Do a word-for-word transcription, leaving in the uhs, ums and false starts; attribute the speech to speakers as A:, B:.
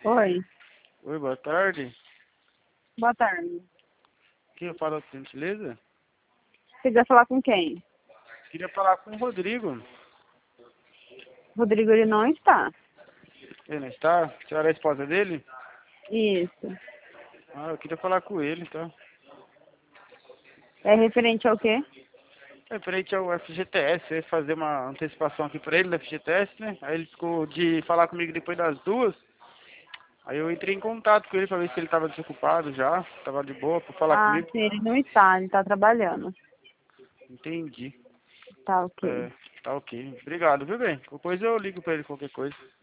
A: Oi,
B: Oi, boa tarde.
A: boa tarde.
B: Quem fala, por gentileza?
A: Você quer falar com quem?
B: Queria falar com o Rodrigo.
A: Rodrigo, ele não está.
B: Ele não está? A senhora é a esposa dele?
A: Isso.
B: Ah, eu queria falar com ele, então.
A: É referente ao quê?
B: É frente ao F G T S, eu ia fazer uma antecipação aqui pra ele do F G T S, né? Aí ele ficou de falar comigo depois das duas. Aí eu entrei em contato com ele pra ver se ele tava desocupado já, tava de boa pra falar
A: Ah,
B: comigo.
A: sim, ele não está, ele está trabalhando.
B: Entendi.
A: Tá ok.
B: É, tá ok. Obrigado, viu, bem? Depois eu ligo pra ele qualquer coisa.